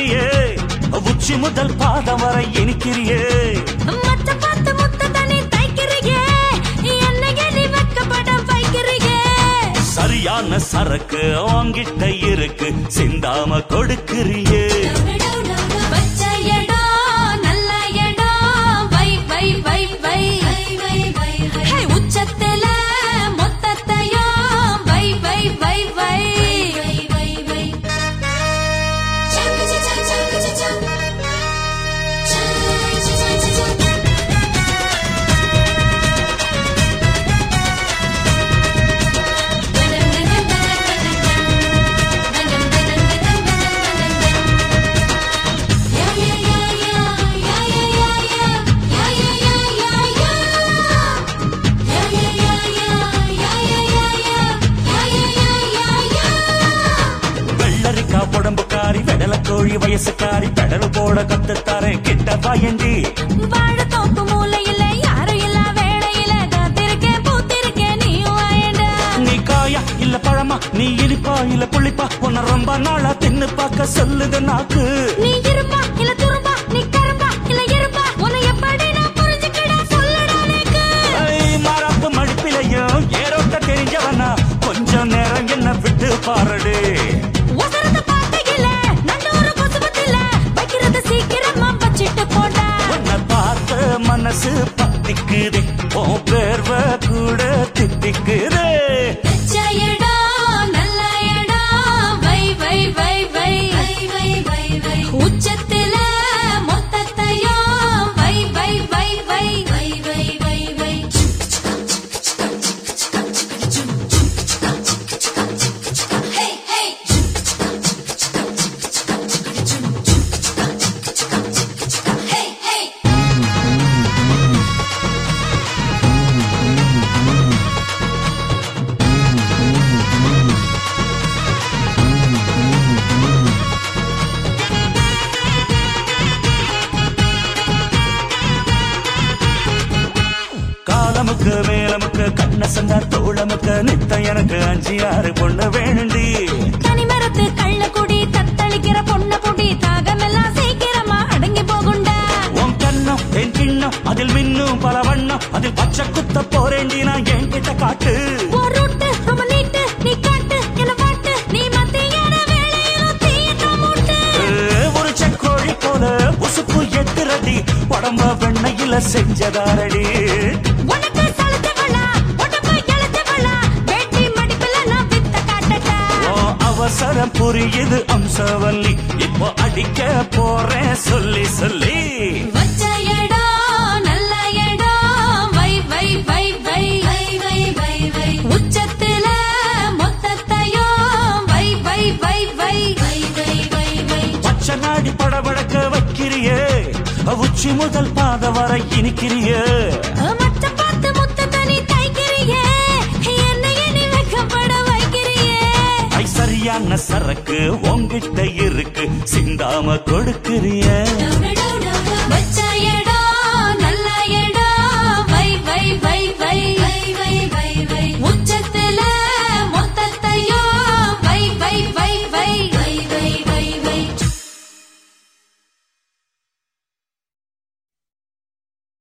வைக்கிறியே உச்சி முதல் பாதம் வரை இனிக்கிறியே மத்த பார்த்து முத்த தனி தைக்கிறியே என்னையே நீ வெக்கப்பட வைக்கிறியே சரியான சரக்கு வாங்கிட்ட இருக்கு சிந்தாம கொடுக்கிறியே உச்சத்துல மொத்தத்தையும் வை வை வை வை உடம்புக்காரி வெடல கோழி வயசுக்காரி பெடல் போட கத்துத்தாரேன் கிட்ட வாயண்டி வாழ தோப்பு மூலையில யாரும் இல்ல வேளையில காத்திருக்கேன் பூத்திருக்கேன் நீயும் வாயண்டா நீ காயா இல்ல பழமா நீ இனிப்பா இல்ல புளிப்பா உன்ன ரொம்ப நாளா தின்னு பார்க்க சொல்லுது நாக்கு நீ இருப்பா இல்ல துருப்பா நீ கருப்பா இல்ல இருப்பா உன்னை எப்படி நான் புரிஞ்சுக்கிட சொல்லடா எனக்கு மாறாப்பு மடிப்பிலையும் ஏரோட்ட தெரிஞ்சவனா கொஞ்சம் நேரம் என்ன விட்டு பாருடு மனசு பத்திக்குதே உன் பேர்வ கூட தித்திக்குதே நல்ல இடம் வை வை வை வை உச்சத்தில மொத்தத்தையும் வை வை வை வை வை வை வை வை காலமுக்கு மேலமுக்கு கண்ண சந்தா தோளமுக்கு நித்த எனக்கு 5-6 பொண்ணு வேணுண்டி கனிமரத்து கள்ள குடி தத்தளிக்கிற பொண்ணு குடி தாகமெல்லாம் சீக்கிரமா அடங்கி போகுண்டா உன் கண்ணம் என் கிண்ணம் அதில் மின்னும் பல வண்ணம் அதில் பச்சை குத்த போறேண்டி நான் என்கிட்ட காட்டு ரூட்டு ரொம்ப நீட்டு நீ காட்டு என்ன பாட்டு நீ மத்தியான வேளையிலும் தீயத்தா மூட்டு ஒரு செக்கோழி போல உசுப்பு எத்துறடி உடம்ப வெண்ணையில செஞ்சதாரடி உனக்கு சலத்தவளா உடம்பு எழுத்தவளா வேட்டி மடிப்பில நான் வித்த காட்டட்டா அவசரம் புரியுது அம்சவல்லி இப்போ அடிக்க போறேன் சொல்லி சொல்லி வச்ச இடம் நல்ல இடம் வை வை வை வை வை வை வை உச்சத்தில மொத்தத்தையும் வை வை வை வை வை வை வை வை பச்சை நாடி படபடக்க வைக்கிறியே உச்சி முதல் பாத வரை இனிக்கிறியே மச்ச பார்த்து முத்த தனி தைக்கிறியே என்னையே நீ வெக்கப்பட வைக்கிறியே சரியான சரக்கு உங்கிட்ட இருக்கு சிந்தாம கொடுக்கிறியே